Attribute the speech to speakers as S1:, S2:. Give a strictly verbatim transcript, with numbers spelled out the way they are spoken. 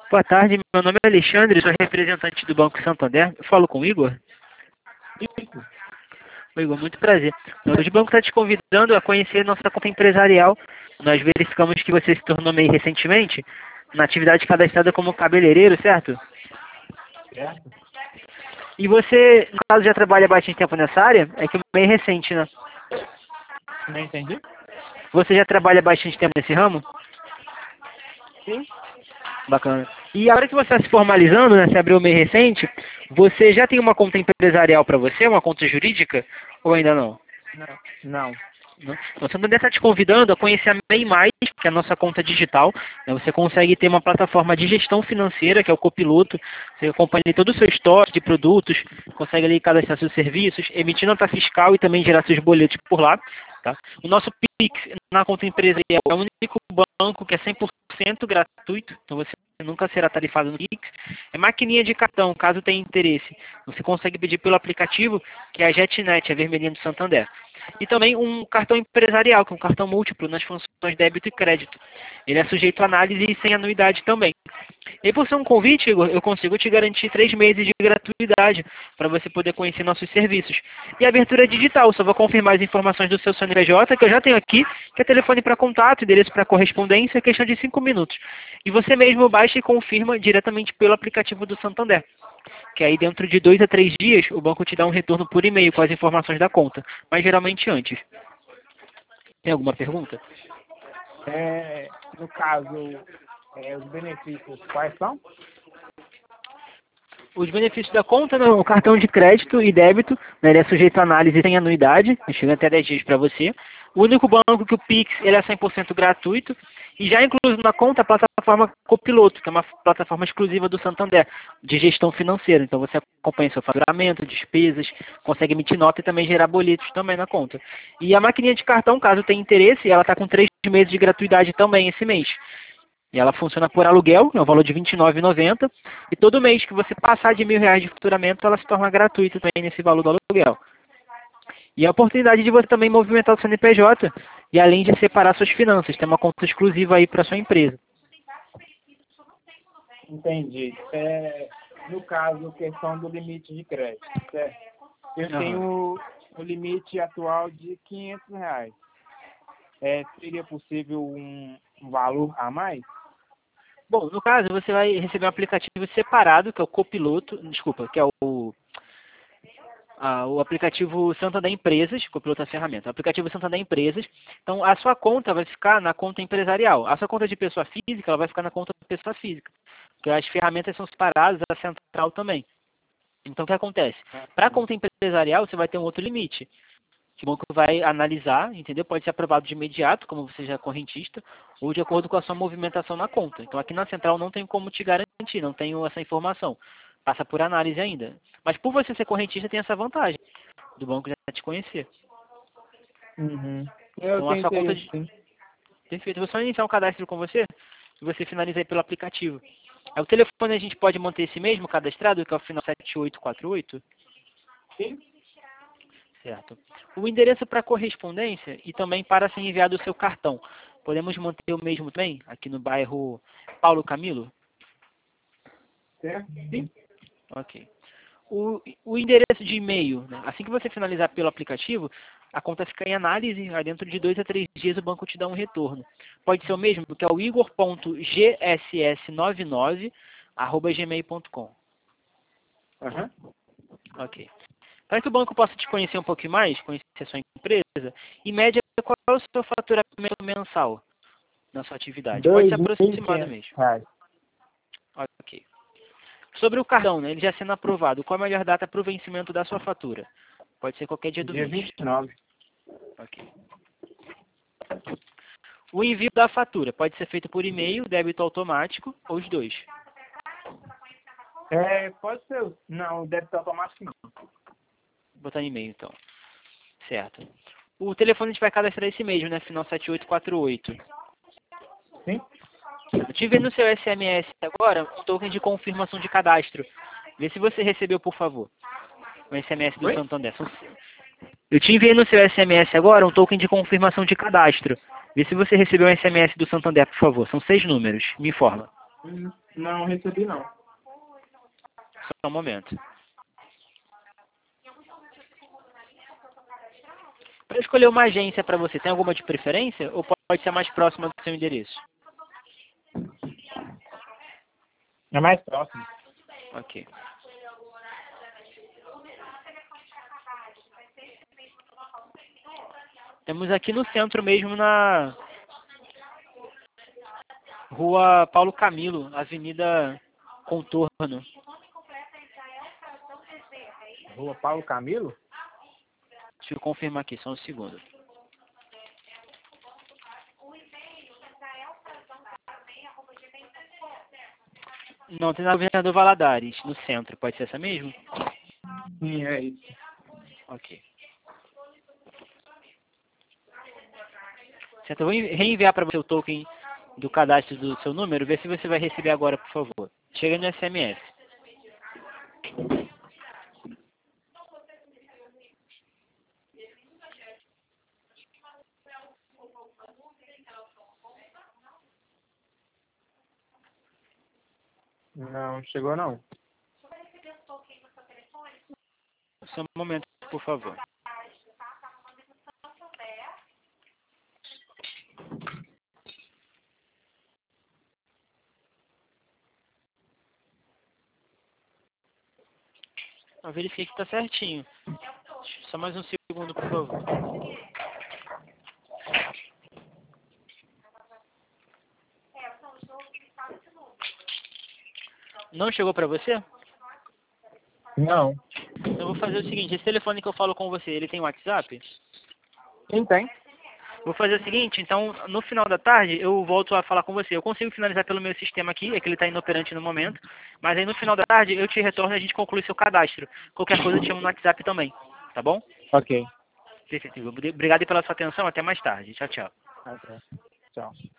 S1: Boa tarde, meu nome é Alexandre, sou representante do Banco Santander. Eu falo com o Igor?
S2: Isso.
S1: Igor, muito prazer. Hoje o banco está te convidando a conhecer nossa conta empresarial. Nós verificamos que você se tornou MEI recentemente na atividade cadastrada como cabeleireiro, certo?
S2: Certo?
S1: E você, no caso, já trabalha há bastante tempo nessa área? É que o MEI é recente, né?
S2: Não entendi?
S1: Você já trabalha há bastante tempo nesse ramo?
S2: Sim.
S1: Bacana. E a hora que você está se formalizando, né, você abriu o MEI recente, você já tem uma conta empresarial para você, uma conta jurídica, ou ainda não?
S2: Não. Não.
S1: Né? O Santander está te convidando a conhecer a MEI Mais, que é a nossa conta digital. Né? Você consegue ter uma plataforma de gestão financeira, que é o Copiloto. Você acompanha todo o seu estoque de produtos, consegue ali cadastrar seus serviços, emitir nota fiscal e também gerar seus boletos por lá. Tá? O nosso Pix na conta empresarial é o único banco que é cem por cento gratuito, então você nunca será tarifado no Pix. É maquininha de cartão, caso tenha interesse. Você consegue pedir pelo aplicativo, que é a JetNet, a vermelhinha do Santander. E também um cartão empresarial, que é um cartão múltiplo nas funções débito e crédito. Ele é sujeito a análise e sem anuidade também. E por ser um convite, Igor, eu consigo te garantir três meses de gratuidade para você poder conhecer nossos serviços. E abertura digital, só vou confirmar as informações do seu C N P J, que eu já tenho aqui, que é telefone para contato, endereço para correspondência, questão de cinco minutos. E você mesmo baixa e confirma diretamente pelo aplicativo do Santander. Que aí dentro de dois a três dias o banco te dá um retorno por e-mail com as informações da conta, mas geralmente antes. Tem alguma pergunta?
S2: É, no caso, é, os benefícios quais são?
S1: Os benefícios da conta, não, o cartão de crédito e débito, né, ele é sujeito a análise sem anuidade, chega até dez dias para você. O único banco que o Pix ele é cem por cento gratuito e já incluso na conta a plataforma Copiloto, que é uma plataforma exclusiva do Santander, de gestão financeira. Então você acompanha seu faturamento, despesas, consegue emitir nota e também gerar boletos também na conta. E a maquininha de cartão, caso tenha interesse, ela está com três meses de gratuidade também esse mês. E ela funciona por aluguel, é um valor de vinte e nove reais e noventa centavos. E todo mês que você passar de mil reais de faturamento, ela se torna gratuita também nesse valor do aluguel. E a oportunidade de você também movimentar o C N P J e além de separar suas finanças, ter uma conta exclusiva aí para sua empresa.
S2: Entendi. É, no caso, questão do limite de crédito, certo? Eu
S1: Aham.
S2: tenho o limite atual de quinhentos reais. É, seria possível um, um valor a mais?
S1: Bom, no caso, você vai receber um aplicativo separado, que é o Copiloto, desculpa, que é o, a, o aplicativo Santander Empresas, Copiloto é a ferramenta, o aplicativo Santander Empresas. Então, a sua conta vai ficar na conta empresarial. A sua conta de pessoa física, ela vai ficar na conta de pessoa física, porque as ferramentas são separadas, a central também. Então, o que acontece? Para a conta empresarial, você vai ter um outro limite, que o banco vai analisar, entendeu? Pode ser aprovado de imediato, como você já é correntista, ou de acordo com a sua movimentação na conta. Então aqui na central não tem como te garantir, não tenho essa informação. Passa por análise ainda. Mas por você ser correntista tem essa vantagem, do banco já te conhecer.
S2: Uhum. Eu
S1: Então a
S2: tenho
S1: sua conta
S2: interesse,
S1: de...
S2: sim.
S1: Perfeito. Vou só iniciar um cadastro com você, e você finaliza aí pelo aplicativo. Aí o telefone a gente pode manter esse mesmo cadastrado, que é o final sete oito quatro oito?
S2: Sim.
S1: Certo. O endereço para correspondência e também para ser enviado o seu cartão. Podemos manter o mesmo também, aqui no bairro Paulo Camilo?
S2: Certo? Sim.
S1: Ok. O, o endereço de e-mail, né? Assim que você finalizar pelo aplicativo, a conta fica em análise, aí dentro de dois a três dias o banco te dá um retorno. Pode ser o mesmo, que é o igor ponto g s s nove nove arroba gmail ponto com.
S2: Aham.
S1: Ok. Para que o banco possa te conhecer um pouquinho mais, conhecer a sua empresa, em média, qual é o seu faturamento mensal na sua atividade? Pode
S2: Dois
S1: ser
S2: mil e
S1: aproximado
S2: quinhentos
S1: mesmo.
S2: reais.
S1: Ok. Sobre o cartão, né, ele já sendo aprovado, qual a melhor data para o vencimento da sua fatura? Pode ser qualquer dia do
S2: Dia
S1: mês.
S2: vinte e nove.
S1: Ok. O envio da fatura pode ser feito por e-mail, débito automático, ou os dois.
S2: É, pode ser. o- Não, deve ser automático não.
S1: Vou botar e-mail então. Certo. O telefone a gente vai cadastrar esse mesmo, né? Final sete oito quatro oito.
S2: Sim?
S1: Eu te enviei no seu S M S agora um token de confirmação de cadastro. Vê se você recebeu, por favor. O S M S do
S2: Oi?
S1: Santander. São- Eu te enviei no seu S M S agora um token de confirmação de cadastro. Vê se você recebeu um S M S do Santander, por favor. São seis números. Me informa.
S2: Uhum. Não recebi, não.
S1: Só um momento. Para escolher uma agência para você, tem alguma de preferência? Ou pode ser mais próxima do seu endereço?
S2: É mais próximo.
S1: Ok. Temos aqui no centro mesmo, na Rua Paulo Camilo, Avenida Contorno.
S2: Rua Paulo Camilo?
S1: Deixa eu confirmar aqui, só um segundo. Não, tem na Governador Valadares, no centro. Pode ser essa mesmo?
S2: Sim, é isso.
S1: Ok. Certo, eu vou reenviar para você o token do cadastro do seu número, ver se você vai receber agora, por favor. Chega no S M S.
S2: Não, chegou não.
S1: Só um momento, por favor. Eu verifiquei que está certinho. Só mais um segundo, por favor. Não chegou para você?
S2: Não.
S1: Então eu vou fazer o seguinte, esse telefone que eu falo com você, ele tem WhatsApp?
S2: Quem tem?
S1: Vou fazer o seguinte, então, no final da tarde, eu volto a falar com você. Eu consigo finalizar pelo meu sistema aqui, é que ele está inoperante no momento, mas aí no final da tarde eu te retorno e a gente conclui seu cadastro. Qualquer coisa eu te chamo no WhatsApp também, tá bom?
S2: Ok.
S1: Perfeito. Obrigado pela sua atenção, até mais tarde. Tchau, tchau.
S2: Ok. Tchau.